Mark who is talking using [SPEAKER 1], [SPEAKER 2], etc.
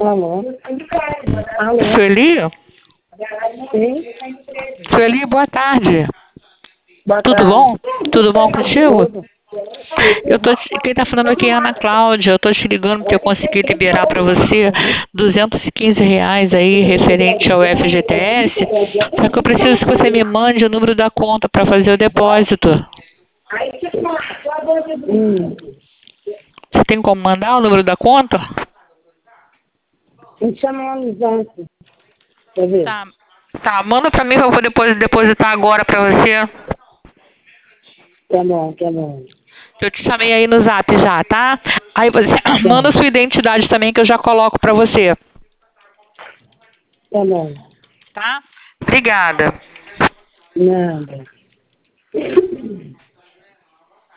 [SPEAKER 1] Alô? Alô?
[SPEAKER 2] Sueli?
[SPEAKER 1] Sim?
[SPEAKER 2] Sueli, boa tarde.
[SPEAKER 1] Boa
[SPEAKER 2] Tudo
[SPEAKER 1] tarde.
[SPEAKER 2] bom? Tudo bom contigo?
[SPEAKER 1] Tudo?
[SPEAKER 2] Quem tá falando aqui é a Ana Cláudia. Eu tô te ligando porque eu consegui liberar para você R$ 215 aí referente ao FGTS. Só que eu preciso que você me mande o número da conta para fazer o depósito.
[SPEAKER 1] Hum.
[SPEAKER 2] Você tem como mandar o número da conta?
[SPEAKER 1] Me chama uma amizade. Quer ver?
[SPEAKER 2] Tá. Tá, manda para mim para eu poder depositar agora para você.
[SPEAKER 1] Tá bom, tá bom.
[SPEAKER 2] Eu te chamei aí no Zap já, tá? Aí você manda
[SPEAKER 1] Tá,
[SPEAKER 2] sua identidade também que eu já coloco para você,
[SPEAKER 1] tá bom.
[SPEAKER 2] tá? Obrigada.
[SPEAKER 1] Nada.